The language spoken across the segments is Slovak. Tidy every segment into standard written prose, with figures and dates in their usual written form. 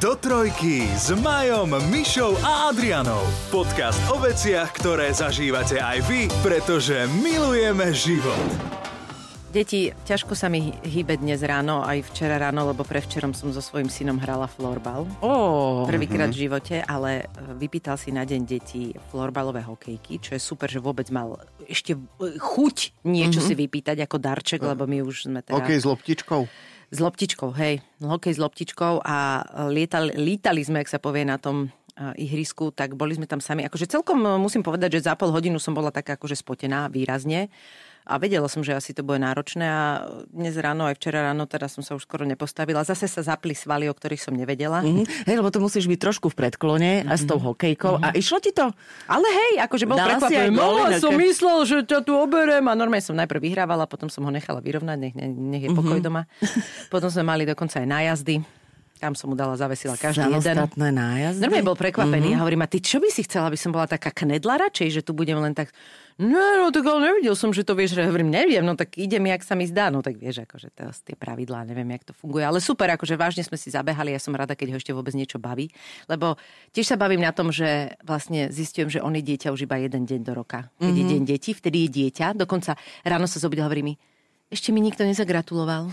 Do trojky s Majom, Mišou a Adrianou. Podcast o veciach, ktoré zažívate aj vy, pretože milujeme život. Deti, ťažko sa mi hýbe dnes ráno, aj včera ráno, lebo prevčerom som so svojím synom hrala florbal. Prvýkrát v živote, ale vypýtal si na deň detí florbalové hokejky, čo je super, že vôbec mal ešte chuť niečo si vypýtať ako darček, lebo my už sme teda... Hokej s loptičkou? S loptičkou, hej. Hokej s loptičkou a lítali sme, ak sa povie, na tom ihrisku, tak boli sme tam sami. Akože celkom musím povedať, že za pol hodinu som bola taká akože spotená výrazne. A vedela som, že asi to bude náročné a dnes ráno, aj včera ráno, teda som sa už skoro nepostavila. Zase sa zapli svaly, o ktorých som nevedela. Hej, lebo to musíš byť trošku v predklone a s tou hokejkou. A išlo ti to? Ale hej, akože bol prekvapený. Mala som myslel, že ťa tu oberem. A normálne som najprv vyhrávala, potom som ho nechala vyrovnať, nech je pokoj doma. Potom sme mali dokonca aj nájazdy. Tam som mu dala, zavesila každý jeden. Samostatné nájazdy? Normálne bol prekvapený a hovorím, a ty čo by si chcela, aby som bola taká knedla radšej, že tu budem len tak... No, tak ale nevidel som, že to vieš, že hovorím, neviem, no tak idem, jak sa mi zdá, no tak vieš, akože tie pravidlá, neviem, jak to funguje, ale super, akože vážne sme si zabehali, ja som rada, keď ho ešte vôbec niečo baví, lebo tiež sa bavím na tom, že vlastne zistujem, že on je dieťa už iba jeden deň do roka, keď je deň detí, vtedy je dieťa, dokonca ráno sa zobudil, hovorí mi, ešte mi nikto nezagratuloval.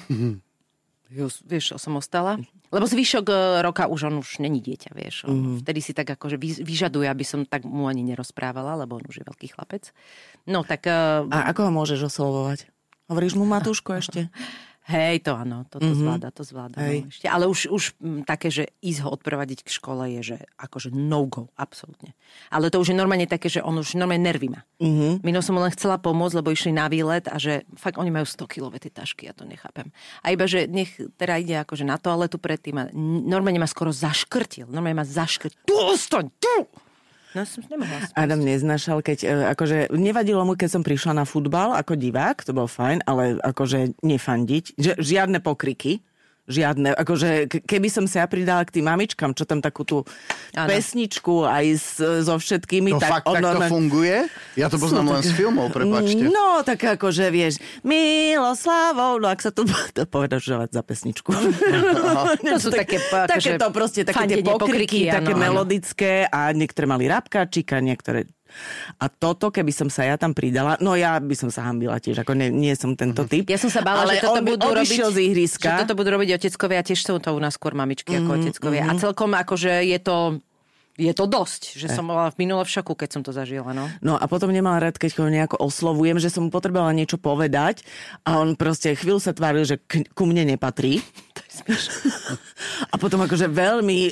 Vieš, som ostala. Lebo zvyšok roka už on už není dieťa, vieš. Vtedy si tak akože vyžaduje, aby som tak mu ani nerozprávala, lebo on už je veľký chlapec. No tak... A ako ho môžeš oslovovať? Hovoríš mu Matúško ešte? Hej, to áno, to zvláda. No, ešte. Ale už také, že ísť ho odprevadiť k škole je, že akože no-go, absolútne. Ale to už je normálne také, že on už normálne nervy má. Minul som mu len chcela pomôcť, lebo išli na výlet a že fakt oni majú 100-kilové tie tašky, ja to nechápem. A iba, že nech teda ide akože na toaletu predtým a normálne ma skoro zaškrtil. Tu ostaň, tu! No, som nemohla spôsob. Adam neznášal, keď akože nevadilo mu, keď som prišla na futbal ako divák, to bol fajn, ale akože nefandiť. Žiadne pokriky. Žiadne, akože keby som sa ja pridala k tým mamičkám, čo tam takú tú pesničku aj so všetkými. No tak fakt tak to funguje? Ja to poznám len z filmov, prepáčte. No, tak akože vieš, Miloslavou, no ak sa to povedaš za pesničku. To sú také to proste, také tie pokriky, také melodické a niektoré mali rapkáčika, niektoré... A toto, keby som sa ja tam pridala, no ja by som sa hanbila tiež, ako nie som tento typ. Ja som sa bála, že toto budú robiť z ihriska. Že toto budú robiť oteckovia, tiež sú to u nás skôr mamičky ako oteckovia. A celkom akože je to dosť, že som bola v minule v šoku, keď som to zažila, no. No a potom nemala rád, keď ho nejako oslovujem, že som mu potrebovala niečo povedať a on proste chvíľu sa tváril, že ku mne nepatrí. To je smiešné. A potom akože veľmi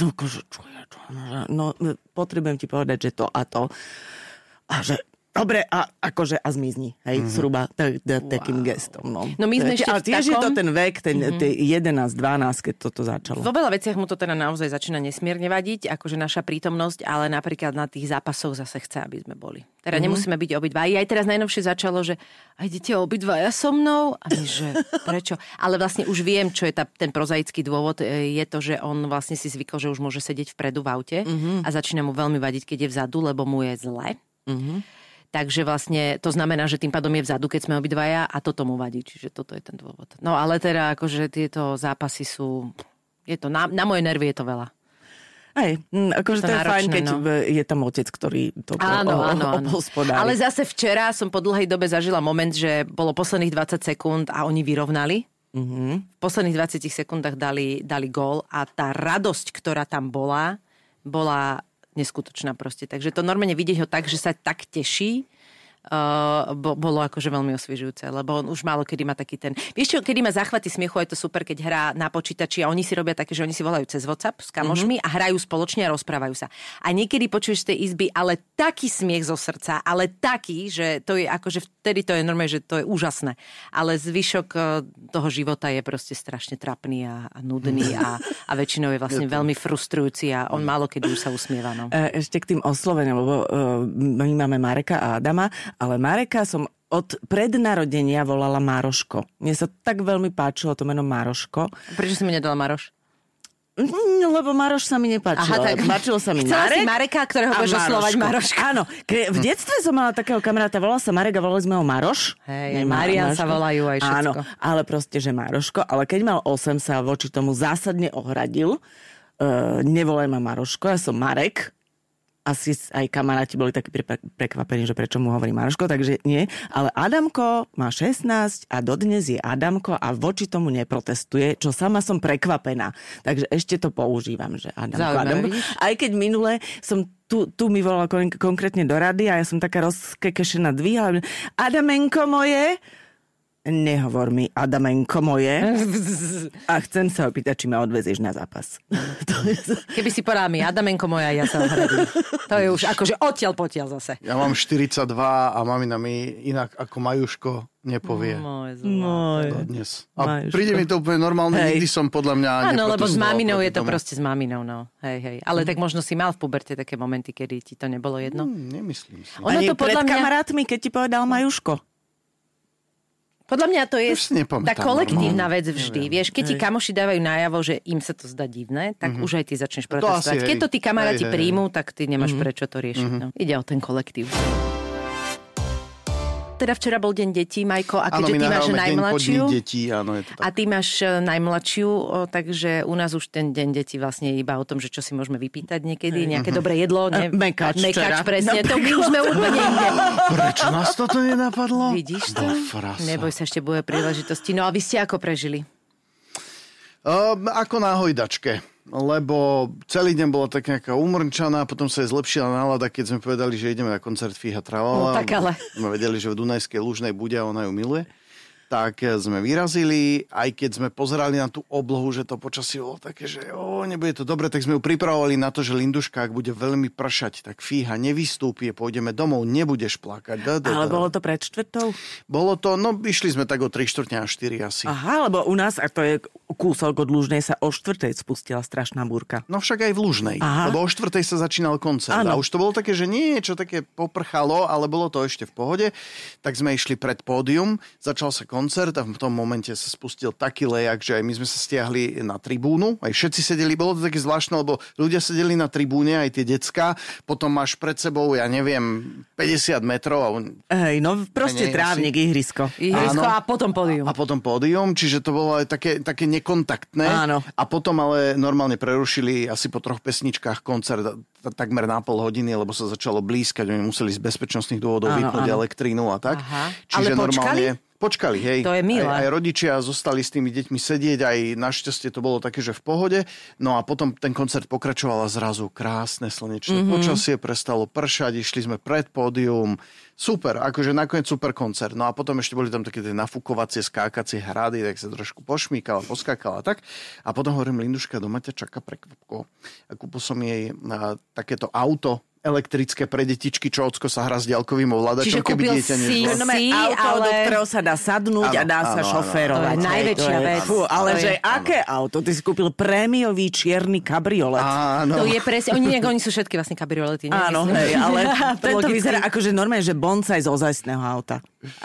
no potrebujem ti povedať, že to a to. A že dobre, a akože a zmizni, hej, zhruba takým gestom, no. No my sme ešte ale tiež je to ten vek, ten 11, 12, keď toto začalo. Vo veľa veciach mu to teda naozaj začína nesmierne vadiť, akože naša prítomnosť, ale napríklad na tých zápasoch zase chce, aby sme boli. Teda nemusíme byť obidva. Aj teraz najnovšie začalo, že aj idete obidvaja so mnou? A my, že prečo? Ale vlastne už viem, čo je ten prozaický dôvod. Je to, že on vlastne si zvykol, že už môže sedieť vpredu v aute a začína mu veľmi vadiť, keď je vzadu, lebo mu je zle. Takže vlastne to znamená, že tým pádom je vzadu, keď sme obidvaja a toto mu vadí. Čiže toto je ten dôvod. No ale teda akože tieto zápasy sú... Je to, na moje nervy je to veľa. Hej, akože to je fajn, keď je tam otec, ktorý to obhospodári. Ale zase včera som po dlhej dobe zažila moment, že bolo posledných 20 sekúnd a oni vyrovnali. V posledných 20 sekúndach dali gól a tá radosť, ktorá tam bola neskutočná proste. Takže to normálne vidieť ho tak, že sa tak teší, bolo akože veľmi osviežujúce, lebo on už málo kedy má taký ten... Vieš čo, kedy má záchvaty smiechu, je to super, keď hrá na počítači a oni si robia také, že oni si volajú cez WhatsApp s kamošmi a hrajú spoločne a rozprávajú sa. A niekedy počuješ z tej izby, ale taký smiech zo srdca, ale taký, že to je akože vtedy to je normálne, že to je úžasné. Ale zvyšok toho života je proste strašne trapný a nudný a väčšinou je vlastne veľmi frustrujúci a on málo kedy už sa usmieva. No. Ešte k tým osloveniam, lebo my máme Mareka a Adama, ale Mareka som od prednarodenia volala Maroško. Mne sa tak veľmi páčilo to meno Maroško. Prečo si mi nedala Maroš? Lebo Maroš sa mi nepáčilo. Aha, tak páčilo sa mi chcela Marek. Si Mareka, ktorého budeš oslovať Maroško. Áno, v detstve som mala takého kamaráta, volal sa Marek a volali sme ho Maroš. Hej, Marian sa volajú aj všetko. Áno, ale proste, že Maroško. Ale keď mal 8, sa voči tomu zásadne ohradil. nevolaj ma Maroško, ja som Marek. Asi aj kamaráti boli takí prekvapení, že prečo mu hovorí Maroško, takže nie. Ale Adamko má 16 a dodnes je Adamko a voči tomu neprotestuje, čo sama som prekvapená. Takže ešte to používam, že Adamko. Aj keď minule som tu mi volala konkrétne do rady a ja som taká rozkekešená dvíhala. Adamenko moje, nehovor mi, Adamenko moje. A chcem sa opýtať, či ma odvezieš na zápas. Keby si povedal mi, Adamenko moja, ja sa ohradím. To je už akože odtiaľ potiaľ zase. Ja mám 42 a mamina mi inak ako Majuško nepovie. Dnes. A príde mi to úplne normálne, nikdy som podľa mňa neprotestoval. Áno, lebo s maminou je to proste s maminou, no. Hej. Ale tak možno si mal v puberte také momenty, kedy ti to nebolo jedno? Nemyslím si. Ani to pred kamarátmi, keď ti povedal Majuško? Podľa mňa to je tá kolektívna vec vždy. Vieš, keď ti kamoši dávajú najavo, že im sa to zdá divné, tak už aj ty začneš protestovať. Keď to tí kamaráti príjmú, tak ty nemáš prečo to riešiť. No. Ide o ten kolektív. Teda včera bol deň detí, Majko, a keďže ty máš najmladšiu, a ty máš najmladšiu, takže u nás už ten deň detí vlastne je iba o tom, že čo si môžeme vypýtať niekedy, nejaké dobré jedlo. Mekač presne, to my už sme úplne inde. Prečo nás toto nenapadlo? Vidíš to? Neboj sa, ešte bude príležitosti. No a vy ste ako prežili? Ako na hojdačke. Lebo celý deň bola tak nejaká umrčaná, potom sa jej zlepšila nálada, keď sme povedali, že ideme na koncert Fíha Tralala. No tak ale. My vedeli, že v Dunajskej Lužnej bude a ona ju miluje. Tak sme vyrazili, aj keď sme pozerali na tú oblohu, že to počasie bolo také, že nebude to dobre, tak sme ju pripravovali na to, že Linduška, ak bude veľmi pršať, tak Fíha nevystúpi, pôjdeme domov, nebudeš plakať. Ale bolo to pred štvrtou? Bolo to, išli sme tak o 3/4 a 4 asi. Aha, lebo u nás, a to je kúsok od Lužnej, sa o 4 spustila strašná búrka. No však aj v Lužnej, lebo o 4 sa začínal koncert. Áno. A už to bolo také, že niečo také poprchalo, ale bolo to ešte v pohode. Tak sme išli pred pódium, začal sa koncert a v tom momente sa spustil taký lejak, že aj my sme sa stiahli na tribúnu, aj všetci sedeli, bolo to také zvláštne, lebo ľudia sedeli na tribúne, aj tie decká, potom máš pred sebou, ja neviem, 50 metrov. Hej, no proste trávnik, ihrisko. Ihrisko a potom pódium. A potom pódium, čiže to bolo aj také nekontaktné. Áno. A potom ale normálne prerušili asi po 3 pesničkách koncert takmer na pol hodiny, lebo sa začalo blízkať, oni museli z bezpečnostných dôvodov vypnúť elektrínu a tak. Aha. Čiže ale normálne počkali, hej. To je milé. Aj rodičia zostali s tými deťmi sedieť, aj našťastie to bolo také, že v pohode. No a potom ten koncert pokračoval a zrazu krásne slnečné počasie, prestalo pršať, išli sme pred pódium. Super, akože nakoniec super koncert. No a potom ešte boli tam také tie nafúkovacie, skákacie hrady, tak sa trošku pošmíkala, poskákala tak. A potom hovorím, Linduška, doma ťa čaká prekvapko. A kúpil som jej takéto auto elektrické pre detičky, čo ocko sa hrá s diaľkovým ovládačom. Čiže kúpil si auto, do ktorého sa dá sadnúť a dá sa šoférovať. To je najväčšia vec. Ale že aké auto? Ty si kúpil prémiový čierny kabriolet. Áno. To je presne, oni sú všetky vlastne kabriolety. Áno, hej, ale tento vyzerá akože normálne, že bonsai z ozajstného auta.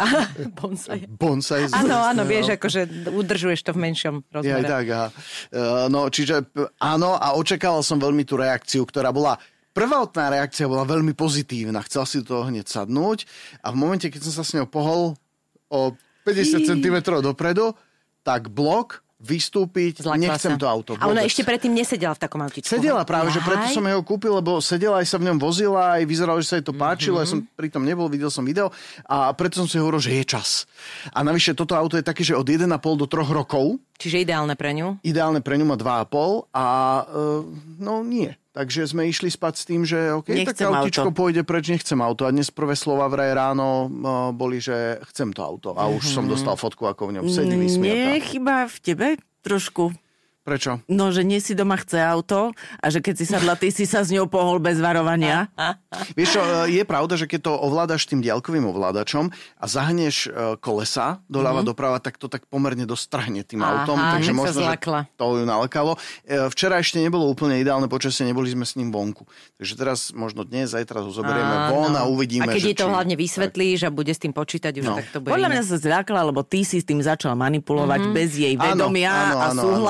Bonsai. Áno, vieš, akože udržuješ to v menšom rozmere. Ja, tak, no, čiže áno, a očakával som veľmi tú reakciu, ktorá bola. Prvotná reakcia bola veľmi pozitívna. Chcel si do toho hneď sadnúť a v momente, keď som sa s ňou pohol o 50 cm dopredu, tak blok, vystúpiť, nechcem to auto. A ona ešte predtým nesedela v takom autičku. Sedela práve, že preto som ho kúpil, lebo sedela, aj sa v ňom vozila, aj vyzeralo, že sa jej to páčilo, ja som pri tom nebol, videl som video a preto som si hovoril, že je čas. A navyše toto auto je také, že od 1,5 do 3 rokov. Čiže ideálne pre ňu? Ideálne pre ňu má 2,5 a no nie. Takže sme išli spať s tým, že tak autičko pôjde preč, nechcem auto. A dnes prvé slova vraj ráno boli, že chcem to auto. A už som dostal fotku, ako v ňom sedí vysmiatá. Nie je chyba v tebe trošku? Prečo? No, že nie si doma chce auto a že keď si sadla, ty si sa s ňou pohol bez varovania. Vieš čo, je pravda, že keď to ovládaš tým diaľkovým ovládačom a zahneš kolesa doľava doprava, tak to tak pomerne dosť trhne tým autom. Takže možno, že to ju nalakalo. Včera ešte nebolo úplne ideálne počasie, neboli sme s ním vonku. Takže teraz možno dnes, zajtra ho zoberieme von a uvidíme. A keď je to hlavne vysvetlíš a bude s tým počítať, už tak to bude. Podľa mňa sa zľakla, lebo ty si s tým začal manipulovať bez jej vedomia a súhlasu.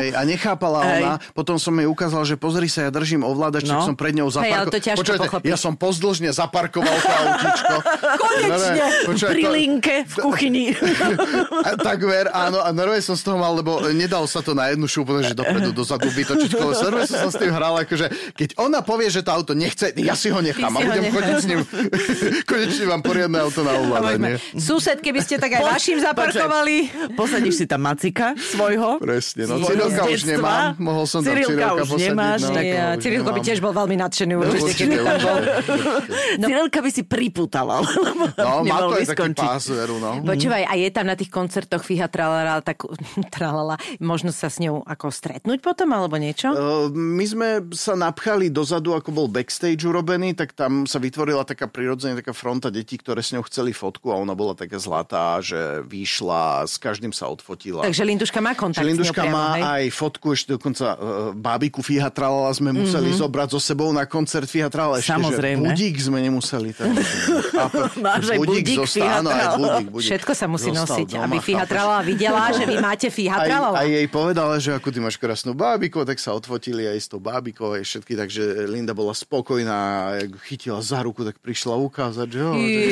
Hej, a nechápala ona. Potom som jej ukázal, že pozri sa, ja držím ovládač, tak som pred ňou ale to ťažko pochopiť. Ja som pozdĺžne zaparkoval to autíčko. Konečne! Pri linke v kuchyni. Takmer, áno. A normálne som z toho mal, lebo nedalo sa to na jednu šupu, že dopredu, dozadu vytočiť koleso. Normálne som sa s tým hral, akože keď ona povie, že to auto nechce, ja si ho nechám a budem chodiť s ním. Konečne mám poriadne auto na ovládanie. Sused, keby ste tak aj vašim zaparkovali. Posadíš si tam Macika svojho. Presne, no Cyrilka už nemám. Mohol som tam Cyrilka už nemáš. No, Cyrilko by tiež bol veľmi nadšený určite, keby tam bol. Cyrilka by si pripútala. No, má to aj taký pás veru, no. Počúvaj, a je tam na tých koncertoch Fíha Tralala, tak tralala, možno sa s ňou ako stretnúť potom, alebo niečo? My sme sa napchali dozadu, ako bol backstage urobený, tak tam sa vytvorila taká prirodzene taká fronta detí, ktoré s ňou chceli fotku a ona bola taká zlatá, že vyšla, s každým sa odfotila. Takže Linduška má kontakt Linduška s ňou priamo, má hej? aj fotku, ešte dokonca bábiku Fíha Tralala sme museli zobrať so sebou na koncert Fíha Tralala. Ešte, samozrejme. Že budík sme nemuseli. Máš aj budík Fíha Tralala. Všetko sa musí nosiť, doma, aby Fíha Tralala videla, že vy máte Fíha Tralala. Aj jej povedala, že ako ty máš krásnu bábiku, tak sa odfotili aj s tou bábikou, aj všetky, takže Linda bola spokojná, chytila za ruku, tak prišla ukázať, že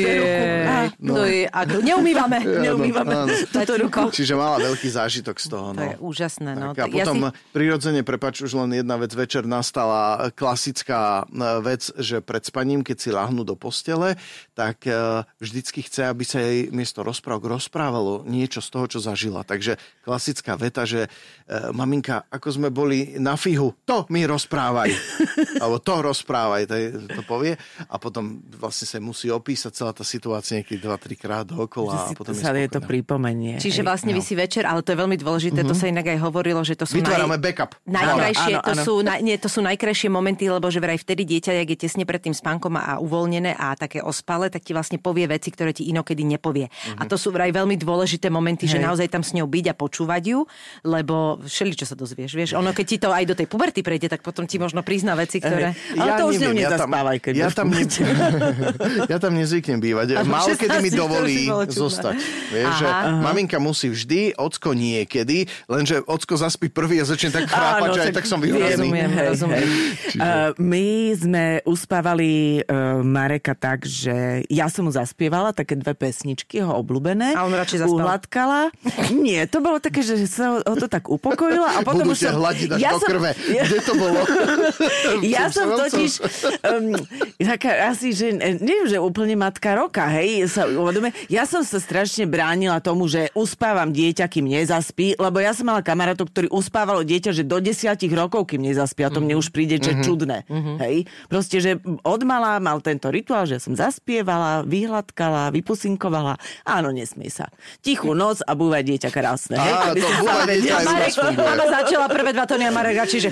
neumývame. Túto ruku. Čiže mala veľký zážitok z toho. To je úžasné. No. Tak, a potom prirodzene, prepáč, už len jedna vec, večer nastala klasická vec, že pred spaním, keď si ľahnú do postele, tak vždycky chce, aby sa jej miesto rozprávok rozprávalo niečo z toho, čo zažila. Takže klasická veta, že maminka, ako sme boli na Fíhu, to mi rozprávaj. Alebo to rozprávaj, to povie. A potom vlastne sa musí opísať celá tá situácia niekedy 2-3 krát dookola. A potom je to pripomenie. Čiže vlastne vy si večer, ale to je veľmi dôležité, to sa inak aj hovorilo, že to sú vytvárame backup. Najkrajšie, to sú najkrajšie momenty, lebo že vraj vtedy dieťa, jak je tesne pred tým spánkom a uvoľnené a také ospale, tak ti vlastne povie veci, ktoré ti inokedy nepovie. A to sú vraj veľmi dôležité momenty, že naozaj tam s ňou byť a počúvať ju, lebo všeličo sa dozvieš, vieš. Ono, keď ti to aj do tej puberty prejde, tak potom ti možno prizná veci, ktoré... Ale to už ňou nezaspávaj, keď ja tam nezvyknem bývať. Málo kedy mi dovolí zostať. Vieš, že maminka musí vždy, ocko niekedy, lenže ocko zaspí prvý a začne tak chrápať, že aj tak som vyhodený. Rozumiem. My sme uspávali Mareka tak, že ja som mu zaspievala také 2 pesničky, jeho obľúbené. A on radšej zaspal. Uhladkala. Nie, to bolo také, že sa ho to tak upokojila. A potom budú ťa hľadiť až do krve. Kde to bolo? Ja som totiž taká asi, že neviem, že úplne matka roka, hej, sa uvedomuje. Ja som sa strašne bránila tomu, že uspávam dieťa, kým nezaspí, lebo ja som mala kamarátov, ktorí uspávalo dieťa, že do 10 rokov, kým nezaspí. A to mne už príde, že čudné. Hej. Proste, že odmala mal tento rituál, že som zaspievala, vyhladkala, vypusinkovala. Áno, nesmie sa. Tichú noc a búva dieťa krásne. Hej, to búva dieťa aj Marek, mama začala prvé 2 tóny a Marek čiže...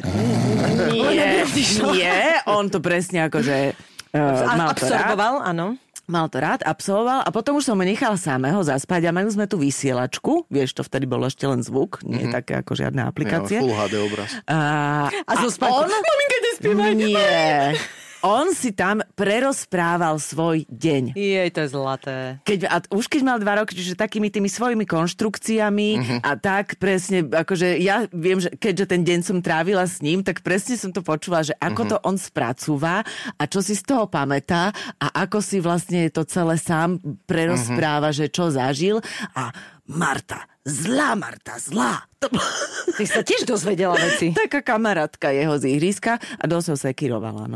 Nie, on to presne akože mal to absorboval, áno. Mal to rád, absolvoval a potom už som ho nechal samého zaspať a mali sme tu vysielačku, vieš, to vtedy bol ešte len zvuk, nie také ako žiadne aplikácie. Full HD obraz. A zo spánku. Maminka, nespievaj. Nie. On si tam prerozprával svoj deň. Jej, to je zlaté. Už keď mal 2 roky, čiže takými tými svojimi konštrukciami a tak presne, akože ja viem, že keďže ten deň som trávila s ním, tak presne som to počula, že ako to on spracúva a čo si z toho pamätá a ako si vlastne to celé sám prerozpráva, že čo zažil a Marta, zlá. Ty sa tiež dozvedela veci. Taká kamarátka jeho z ihriska a dosť ho sekirovala, no.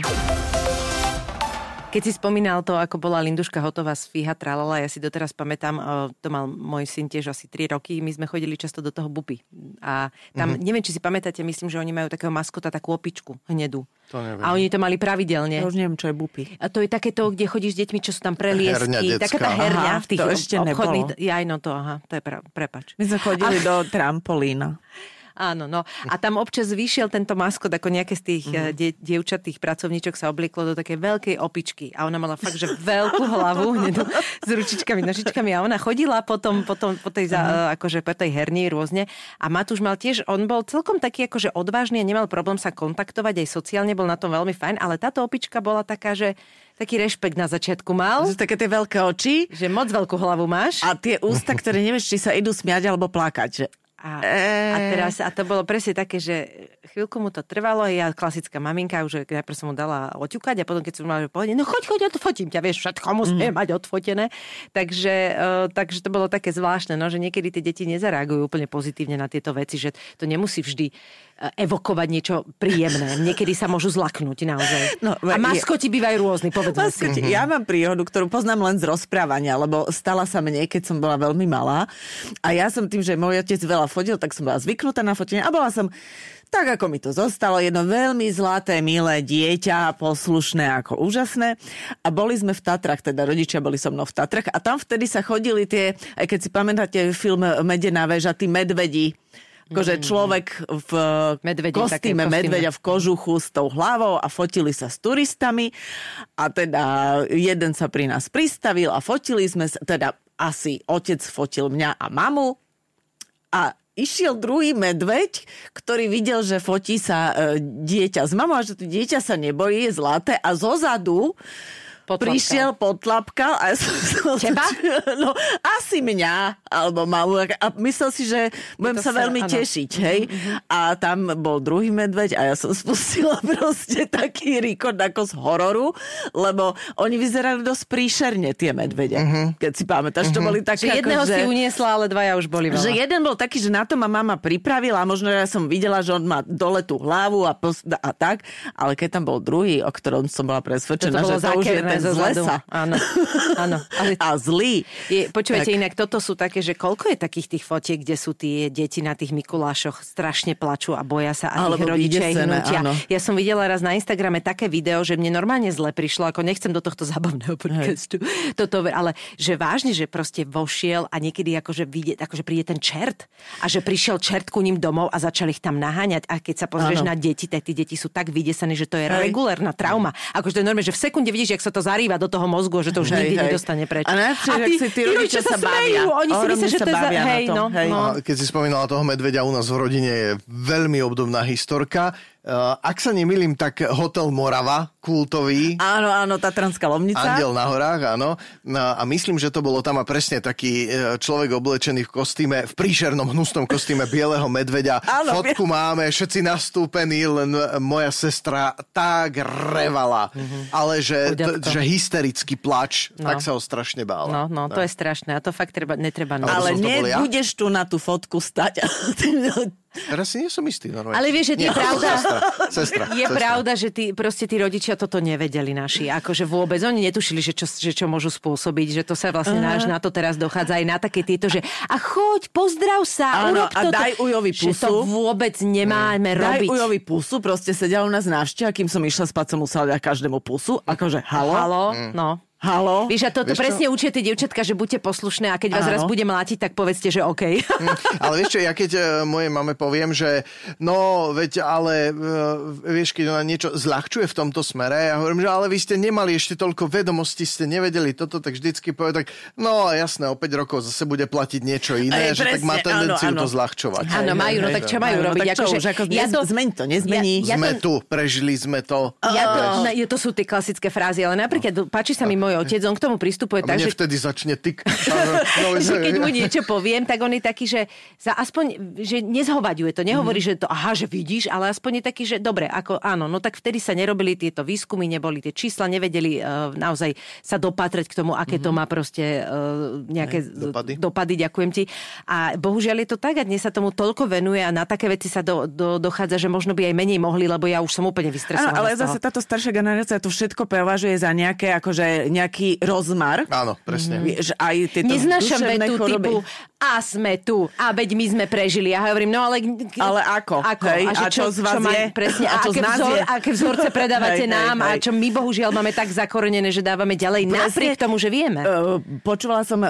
Keď si spomínal to, ako bola Linduška hotová z Fíha Tralala, ja si doteraz pamätám, to mal môj syn tiež asi 3 roky, my sme chodili často do toho Bupy. A tam, neviem, či si pamätáte, myslím, že oni majú takého maskota, takú opičku hnedú. A oni to mali pravidelne. Ja už neviem, čo je Bupy. A to je takéto, kde chodíš s deťmi, čo sú tam preliesky. Taká tá herňa v tých obchodných... To je prepač. My sme chodili do trampolína. Áno, no. A tam občas vyšiel tento maskot, ako nejaké z tých dievčatých pracovníčok sa oblieklo do takej veľkej opičky. A ona mala fakt, že veľkú hlavu s ručičkami, nožičkami. A ona chodila potom po tej herni rôzne. A Matúš mal tiež, on bol celkom taký akože odvážny a nemal problém sa kontaktovať, aj sociálne bol na tom veľmi fajn, ale táto opička bola taká, že taký rešpekt na začiatku mal. Také tie veľké oči. Že moc veľkú hlavu máš. A tie ústa, ktoré nevieš, či sa idú smiať alebo plakať. Že... A to bolo presne také, že chvíľku mu to trvalo, ja klasická maminka, už najprv som mu dala oťukať a potom keď som mala povedať, no choď, odfotím ťa, vieš, všetko musíme mať odfotené. Takže to bolo také zvláštne, no, že niekedy tie deti nezareagujú úplne pozitívne na tieto veci, že to nemusí vždy evokovať niečo príjemné. Niekedy sa môžu zlaknúť naozaj. No, a maskoti bývajú rôzni, povedzme si. Ja mám príhodu, ktorú poznám len z rozprávania, lebo stala sa mne, keď som bola veľmi malá. A ja som tým, že môj otec veľa fotil, tak som bola zvyknutá na fotenie a bola som tak, ako mi to zostalo, jedno veľmi zlaté, milé dieťa, poslušné, ako úžasné. A boli sme v Tatrach, teda rodičia boli so mnou v Tatrach a tam vtedy sa chodili tie, aj keď si pamätáte film Medená väža, tí medvedi, akože človek v kostýme medveďa v kožuchu s tou hlavou a fotili sa s turistami a teda jeden sa pri nás pristavil a fotili sme sa, teda asi otec fotil mňa a mamu a išiel druhý medveď, ktorý videl, že fotí sa dieťa s mamou a že to dieťa sa nebojí, je zlaté a zozadu prišiel, potlapkal a ja som... Teba? No, asi mňa, alebo mamu. A myslel si, že budem sa veľmi tešiť, hej? A tam bol druhý medveď a ja som spustila proste taký rikord ako z hororu, lebo oni vyzerali dosť príšerne, tie medvede. Keď si pamätáš, to boli také... Že jedného si uniesla, ale dvaja už boli veľa. Že jeden bol taký, že na to ma mama pripravila a možno ja som videla, že on má dole tú hlavu a tak, ale keď tam bol druhý, o ktorom som bola presvedčená, že to už je ten z lesa. Áno. Ale... A zlý. Počúvajte, inak toto sú také, že koľko je takých tých fotiek, kde sú tie deti na tých Mikulášoch strašne plačú a boja sa a ich rodičia ich nutia. Ja som videla raz na Instagrame také video, že mne normálne zle prišlo, ako nechcem do tohto zábavného podcastu. Ale že vážne, že proste vošiel a niekedy akože príde ten čert a že prišiel čert ku ním domov a začali ich tam naháňať a keď sa pozrieš na deti, tak tí deti sú tak vydesané, že to je regulérna trauma. Akože to je normálne, že v sekunde vidíš, jak sa to zarýva do toho mozgu, že to už nikdy nedostane preč. A najlepšie, tí rodičia sa bavia. Oni si myslia, že to je Keď si spomínala toho medveďa, u nás v rodine je veľmi obdobná historka. Ak sa nemýlim, tak Hotel Morava, kultový. Áno, Tatranská Lomnica. Andel na horách, áno. A myslím, že to bolo tam a presne taký človek oblečený v kostýme, v príšernom hnusnom kostýme bieleho medveďa. Áno, fotku máme, všetci nastúpení, len moja sestra tak revala. Ale že hysterický plač, tak sa ho strašne bála. No, to je strašné a to fakt netreba. Ale nebudeš tu na tú fotku stať. Teraz si nie som istý. Normálne. Ale vieš, že je pravda. Sestra. Pravda, že tí rodičia toto nevedeli naši. Akože vôbec. Oni netušili, že čo môžu spôsobiť, že to sa vlastne na to teraz dochádza aj na také tieto, že a choď, pozdrav sa, urob toto. A daj ujovi pusu. Že to vôbec nemáme robiť. Daj ujovi pusu, proste sedel u nás návšteva, kým som išla spať, som musela dať každému pusu. Akože halo. No. Haló? Vieš, a toto presne učia tie dievčatka, že buďte poslušné a keď vás raz bude mlátiť, tak povedzte, že OK. Ale vieš čo, ja keď mojej mame poviem, že no, veď ale vieš, keď ona niečo zľahčuje v tomto smere, ja hovorím, že ale vy ste nemali ešte toľko vedomostí, ste nevedeli toto, tak vždycky povie tak, no jasné, o 5 rokov zase bude platiť niečo iné, že tak má tendenciu to zľahčovať. Áno, majú, no tak čo majú robiť? Zmeň to, nezmení. Sme tu, prežili sme to. To sú tie klasické frázy, ale napríklad páči sa mi môj otec, on k tomu pristupuje tak, že... vtedy začne tyk. Že keď mu niečo poviem, tak on je taký, že aspoň, že nezhovaďuje to. Nehovorí, že to, že vidíš, ale aspoň je taký, že dobre, ako áno, no tak vtedy sa nerobili tieto výskumy, neboli tie čísla, nevedeli naozaj sa dopatrať k tomu, aké to má proste nejaké dopady, ďakujem ti. A bohužiaľ je to tak a dnes sa tomu toľko venuje a na také veci sa dochádza, že možno by aj menej mohli, lebo ja už som úplne vystresovaná. Ale zase táto staršia generácia to všetko považuje za nejaké akože nejaký rozmar. Áno, presne. Vieš, aj tieto neznášam vetu choroby. Typu a sme tu, a veď my sme prežili. Ja hovorím, no ale... Ale ako? Hej, a čo z vás je? Presne, a aké vzorce predávate nám a čo my bohužiaľ máme tak zakorenené, že dávame ďalej napriek tomu, že vieme. Počula som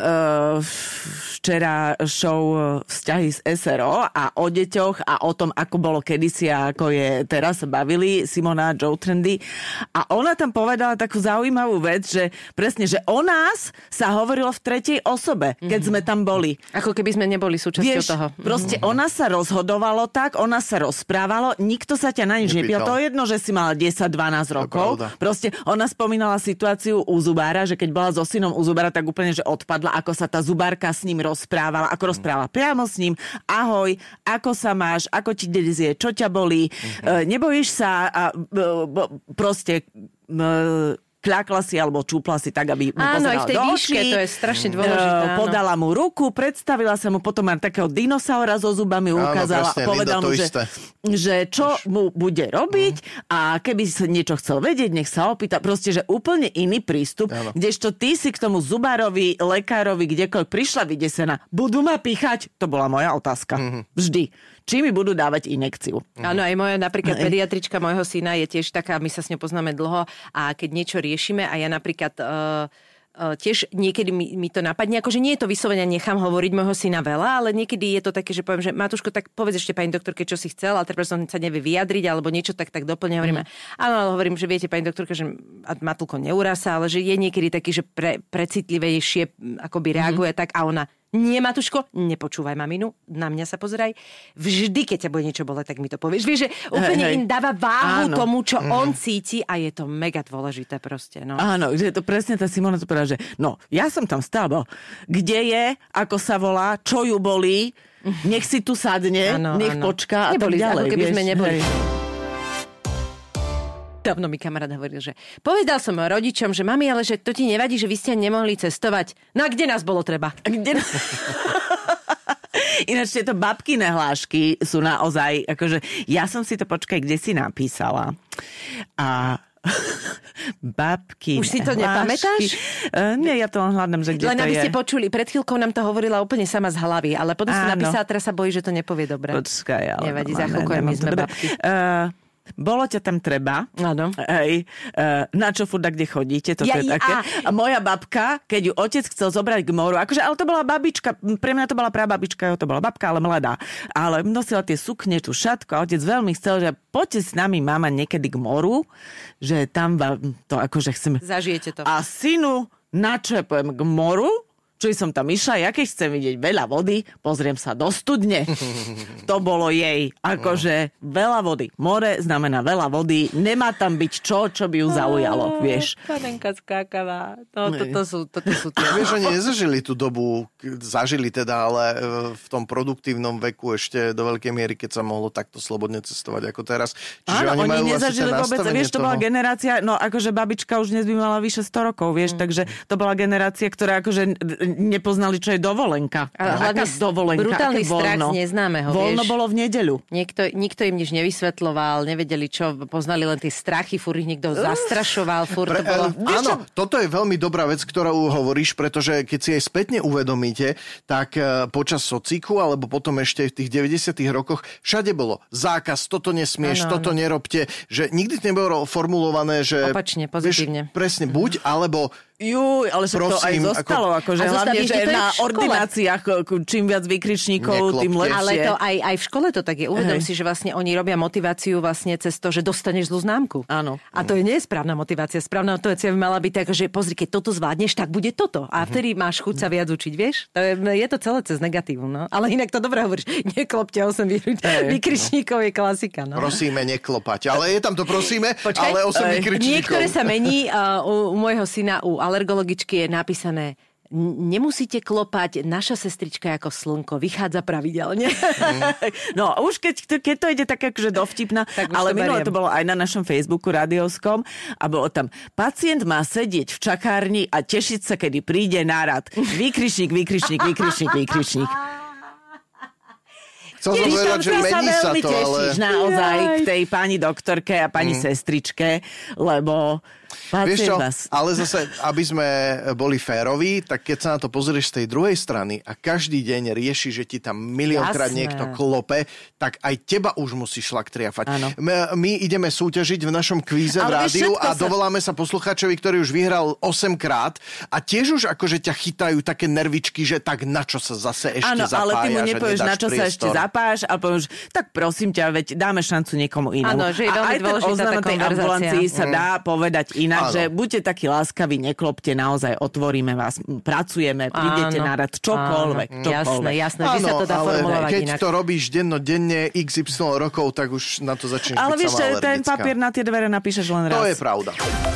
včera show Vzťahy z SRO a o deťoch a o tom, ako bolo kedysi a ako je teraz, bavili Simona a Joe Trendy. A ona tam povedala takú zaujímavú vec, že presne, že o nás sa hovorilo v tretej osobe, keď sme tam boli. Ako keby sme neboli súčasťou toho. Proste o nás sa rozhodovalo tak, o nás sa rozprávalo, nikto sa ťa na nič nepýtal. To je jedno, že si mal 10-12 rokov. Proste ona spomínala situáciu u zubára, že keď bola so synom u zubára, tak úplne, že odpadla, ako sa tá zubárka s ním rozprávala, ako rozprávala priamo s ním. Ahoj, ako sa máš, ako ti dezie, čo ťa bolí, nebojíš sa a proste kľakla si alebo čúpla si tak, aby mu pozerala do očí. Áno, aj v tej výške, to je strašne dôležité. Podala mu ruku, predstavila sa mu, potom aj takého dinosaura so zubami ukázala. Presne, povedal mu, že čo mu bude robiť a keby sa niečo chcel vedieť, nech sa opýta. Proste, že úplne iný prístup, kdežto ty si k tomu zubárovi, lekárovi, kdekoľvek prišla vydesená. Budú ma píchať? To bola moja otázka. Vždy. Či mi budú dávať injekciu. Áno, aj moja napríklad pediatrička môjho syna je tiež taká, my sa s ňou poznáme dlho a keď niečo riešime a ja napríklad tiež niekedy mi to napadne, akože nie je to vyslovene, nechám hovoriť môjho syna veľa, ale niekedy je to také, že poviem, že Matúško, tak povedz ešte pani doktorke, čo si chcel, ale teraz som sa nevie vyjadriť alebo niečo tak doplne, hovoríme. Áno, ale hovorím, že viete pani doktorka, že Matulko neurasa, ale že je niekedy taký, že precitlivejšie akoby reaguje tak a ona nie, Matúško, nepočúvaj maminu, na mňa sa pozeraj. Vždy, keď ťa bude niečo boleť, tak mi to povieš. Vieš, že úplne im dáva váhu tomu, čo on cíti a je to mega dôležité proste. No. Áno, že to presne tá Simona to povedala, že no, ja som tam stále. Kde je, ako sa volá, čo ju bolí, nech si tu sadne, nech počká a neboli, tak ďalej. Ako keby vieš, sme neboli. Dávno mi kamarát hovoril, že povedal som rodičom, že mami, ale že to ti nevadí, že vy ste nemohli cestovať. No a kde nás bolo treba? Ináč tieto babkyné hlášky sú naozaj, akože ja som si to, počkaj, kde si napísala. A babky. Už si to nepamätáš? Nie, ja to len hľadám, že kde len to je. Len aby ste počuli, pred chvíľkou nám to hovorila úplne sama z hlavy, ale potom si napísala, teraz sa bojí, že to nepovie dobre. Počkaj, ale nevadí, za chvíľku aj my sme babky. Bolo ťa tam treba. Áno. Hej, na čo furt, kde chodíte, toto je také. A moja babka, keď ju otec chcel zobrať k moru, akože, ale to bola babička, pre mňa to bola prababička, to bola babka, ale mladá. Ale nosila tie sukne, tú šatku a otec veľmi chcel, že poďte s nami, mama, niekedy k moru, že tam to akože chceme. Zažijete to. A synu, na čo poviem, k moru? Čo som tam išla, ja keď chcem vidieť veľa vody, pozriem sa do studne. To bolo jej. Akože veľa vody. More znamená veľa vody. Nemá tam byť čo by ju zaujalo, vieš. Panenka skákavá. Toto sú tie. Vieš, oni nezažili tú dobu, zažili teda, ale v tom produktívnom veku ešte do veľkej miery, keď sa mohlo takto slobodne cestovať ako teraz. Čiže áno, oni majú nezažili vôbec. Vieš, to bola generácia, no akože babička už dnes by mala vyše 100 rokov, vieš, takže to bola generácia, ktorá akože nepoznali, čo je dovolenka. Hlavne dovolenka? Brutálny strach z neznámeho. Voľno bolo v nedeľu. Nikto im nič nevysvetľoval, nevedeli čo, poznali len tie strachy, furt ich niekto zastrašoval, furt to bolo. Áno, toto je veľmi dobrá vec, ktorú hovoríš, pretože keď si aj spätne uvedomíte, tak počas sociku, alebo potom ešte v tých 90. rokoch, všade bolo zákaz, toto nesmieš, toto nerobte, že nikdy nebolo formulované, že opačne, pozitívne. Vieš, presne, buď, alebo ale to aj zostalo, akože hlavne, že na ordináciách čím viac výkričníkov, tým lepšie. Ale to aj v škole to tak je. Uvedom si, že vlastne oni robia motiváciu vlastne cez to, že dostaneš zlú známku. Áno. A to nie je správna motivácia. Správna motivácia by mala byť tak, že pozri, keď toto zvládneš, tak bude toto. A vtedy máš chuť sa viac učiť, vieš? Je to celé cez negatívum, no. Ale inak to dobre hovoríš. Neklopte 8 výkričníkov je klasika, no. Prosíme neklopať. Ale je tam to prosíme, ale 8 výkričníkov. Niektoré sa mení u môjho syna, u alergologičky je napísané: nemusíte klopať, naša sestrička ako slnko, vychádza pravidelne. No už keď to ide tak akože dovtipná, ale minule to bolo aj na našom Facebooku radiovskom a bolo tam: pacient má sedieť v čakárni a tešiť sa, kedy príde nárad. Výkričník, výkričník, výkričník, výkričník. Chcel som povedať, že mení sa to, ale naozaj k tej pani doktorke a pani sestričke, lebo vieš čo, ale zase, aby sme boli féroví, tak keď sa na to pozrieš z tej druhej strany a každý deň rieši, že ti tam miliónkrát niekto klope, tak aj teba už musí šlak triafať. My ideme súťažiť v našom kvíze v rádiu a dovoláme sa poslucháčovi, ktorý už vyhral 8-krát a tiež už akože ťa chytajú také nervičky, že tak na čo sa zase ešte zapájaš. Áno, ale ty mu nepovieš, na čo sa ešte zapájaš, ale povieš, tak prosím ťa, veď dáme šancu niekomu inému. Áno, že je veľmi dôležitá tá konverzácia. Ambulancii sa dá povedať inak, že buďte takí láskaví, neklopte, naozaj otvoríme vás, pracujeme, prídete na rad, čokoľvek. Jasné, že sa to dá formulovať keď inak. to robíš dennodenne XY rokov, tak už na to začneš ale byť vieš, sama alergická. ten papier na tie dvere napíšeš len raz. To je pravda.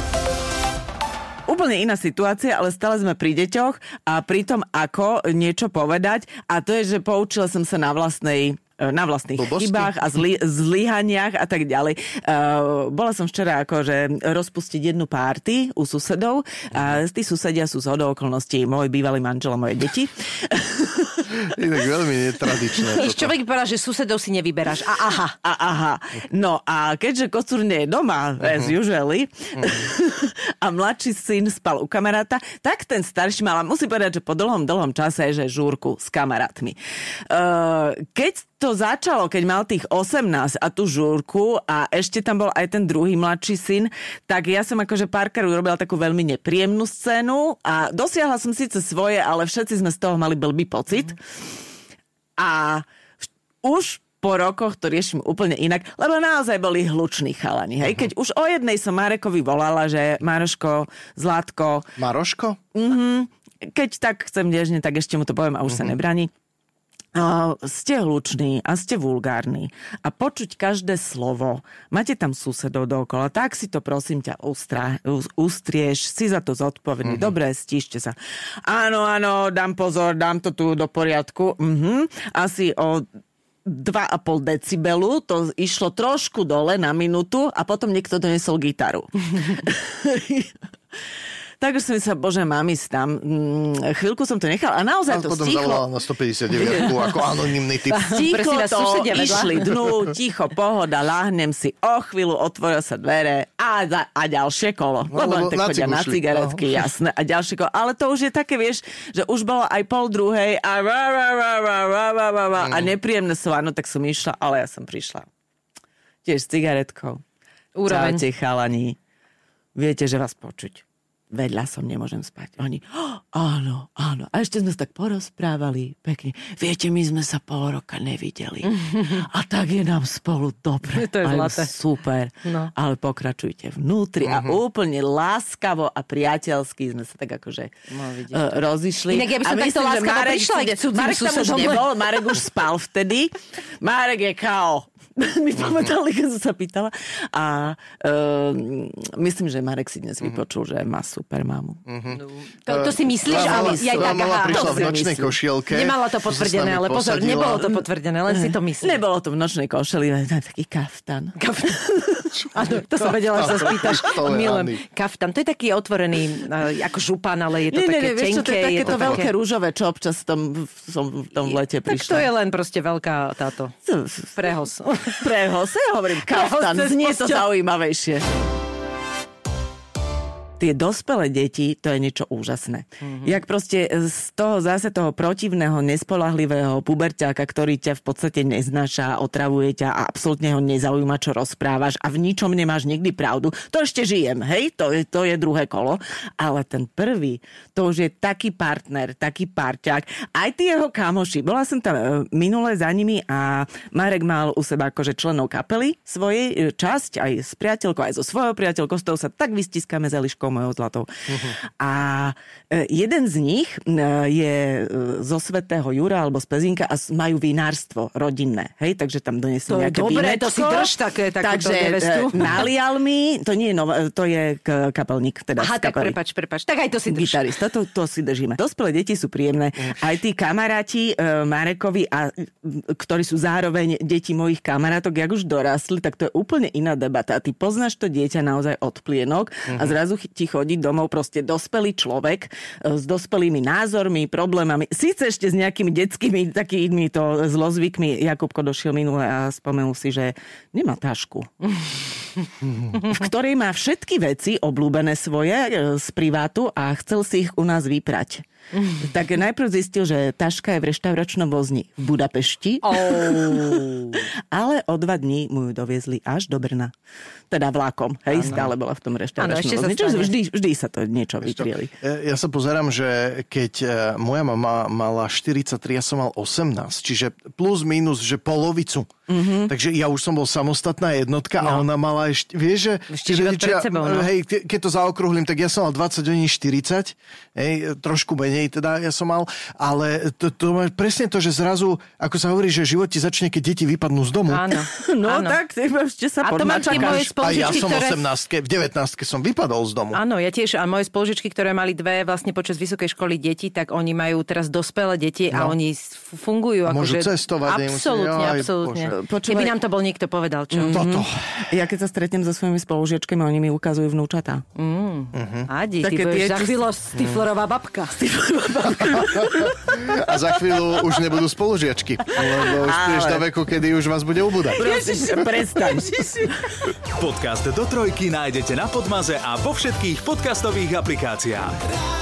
Úplne iná situácia, ale stále sme pri deťoch a pri tom, ako niečo povedať. A to je, že poučila som sa na vlastných chybách a zlyhaniach a tak ďalej. Bola som včera akože rozpustiť jednu párty u susedov a tí susedia sú zhodou okolností môj bývalý manžel a moje deti. Inak veľmi netradičné. Človek povedal, že susedov si nevyberáš. Aha. No a keďže kocúr nie je doma, as usually, a mladší syn spal u kamaráta, tak ten starší mal, musím povedať, že po dlhom čase, že žúrku s kamarátmi. Keď to začalo, keď mal tých 18 a tú žúrku a ešte tam bol aj ten druhý mladší syn, tak ja som akože párkrát urobila takú veľmi nepríjemnú scénu a dosiahla som síce svoje, ale všetci sme z toho mali blbý pocit. A už po rokoch to riešim úplne inak, lebo naozaj boli hluční chalani. Hej? Keď už o jednej som Marekovi volala, že Maroško, Zlatko... Maroško? Keď tak chcem nežne, tak ešte mu to poviem a už sa nebraní. Ste hluční a ste vulgárni a počuť každé slovo. Máte tam susedov dookola, tak si to prosím ťa ustrieš, si za to zodpovedný. Dobre, stíšte sa. Áno, dám pozor, dám to tu do poriadku. Asi o 2,5 decibelu, to išlo trošku dole na minútu a potom niekto donesol gitaru. Tak už som sa, bože, mami, tam. Chvíľku som to nechal a naozaj to potom stichlo. zavolala na 159 ako anonymný typ. Stichlo to, išli dnu, ticho, pohoda, láhnem si, o chvíľu otvoril sa dvere a ďalšie kolo. Lebo len tak chodia na cigaretky, jasné. A ďalšie kolo. Ale to už je také, vieš, že už bolo aj 1:30 a nepríjemné slova. No tak som išla, ale ja som prišla. Tiež s cigaretkou. Čaute, chalani. Viete, že vás počuť. Vedľa som, nemôžem spať. Oni, áno. A ešte sme sa tak porozprávali pekne. Viete, my sme sa pol roka nevideli. A tak je nám spolu dobre. To je zlaté. Super. No. Ale pokračujte vnútri a úplne láskavo a priateľsky sme sa tak akože rozišli. Inak ja by som takto láskavo prišla aj k cudzím susedom. Marek už spal vtedy. Marek je kao. Mi pamätali, keď som sa pýtala. A myslím, že Marek si dnes vypočul, že má super mamu. To si myslíš? Mama prišla v nočnej košielke. Nemala to potvrdené, ale pozor, nebolo to potvrdené, len si to myslíš. Nebolo to v nočnej košeli, len taký kaftan. Áno, to som vedela, že sa spýtaš. Milujem. Kaftan, to je taký otvorený, ako župan, ale je to také tenké. To je takéto veľké rúžové, čo občas som v tom lete prišla. Tak to je len proste veľká táto prehos. Prehos, ja hovorím kaftan, znie to zaujímavejšie. Tie dospelé deti, to je niečo úžasné. Jak proste z toho zase toho protivného, nespoľahlivého puberťáka, ktorý ťa v podstate neznáša, otravuje ťa a absolútne ho nezaujíma, čo rozprávaš a v ničom nemáš nikdy pravdu. To ešte žijem, hej? To je druhé kolo. Ale ten prvý, to už je taký partner, taký parťák. Aj tí jeho kamoši. Bola som tam minule za nimi a Marek mal u seba akože členov kapely svojej časť, aj s priateľkou, aj so svojou priateľkou, s tou sa tak vystískame za Eliškou mojou zlatou. A jeden z nich je zo Svätého Jura alebo z Pezinka a majú vinárstvo rodinné. Hej, takže tam donesli nejaké vínečko. Dobre, to si drž takúto nevestu. Nalial mi, to nie je to je kapelník. Teda aha, tak prepač. Tak aj to si drž. Gitarista, to si držíme. Dospelé deti sú príjemné. Aj tí kamaráti Marekovi, ktorí sú zároveň deti mojich kamarátok, jak už dorastli, tak to je úplne iná debata. A ty poznáš to dieťa naozaj od plienok a zrazu ti chodí domov proste dospelý človek s dospelými názormi, problémami. Síce ešte s nejakými detskými takými to zlozvykmi. Jakubko došiel minule a spomenul si, že nemá tašku. V ktorej má všetky veci obľúbené svoje z privátu a chcel si ich u nás vyprať. Tak najprv zistil, že taška je v reštauračnom vozni v Budapešti. Ale o 2 dní mu ju doviezli až do Brna. Teda vlakom. Hej, stále bola v tom reštauračnom vozni. Vždy sa to niečo vytrieli. Ja sa pozerám, že keď moja mama mala 43, ja som mal 18, čiže plus minus, že polovicu Takže ja už som bol samostatná jednotka a ona mala ešte, vieš, že... Ešte život pred sebou, no. Hej, keď to zaokrúhlim, tak ja som mal 20, oni 40, hej, trošku menej teda ja som mal, ale to má presne to, že zrazu, ako sa hovorí, že život ti začne, keď deti vypadnú z domu. Áno. No áno. tak, ešte sa A to mám tie moje A ja spolužičky, som ktoré... v 19 som vypadol z domu. Áno, ja tiež. A moje spolužičky, ktoré mali dve vlastne počas vysokej školy deti, tak oni majú teraz dospelé deti a oni fungujú. A môžu akože... cestovať. Absolútne, Jaj, absolútne. Bože. Keby nám to bol niekto povedal, čo? Toto. Ja keď sa stretnem so svojimi spolužiačkami, oni mi ukazujú vnúčatá. Adi, ty Také budeš tie, za čo- chvíľu Stiflerová babka. A za chvíľu už nebudú spolužiačky. Lebo už prídeš do veku, kedy už vás bude ubúdať. Prosím, prestaň. Podcast do trojky nájdete na Podmaze a vo všetkých podcastových aplikáciách.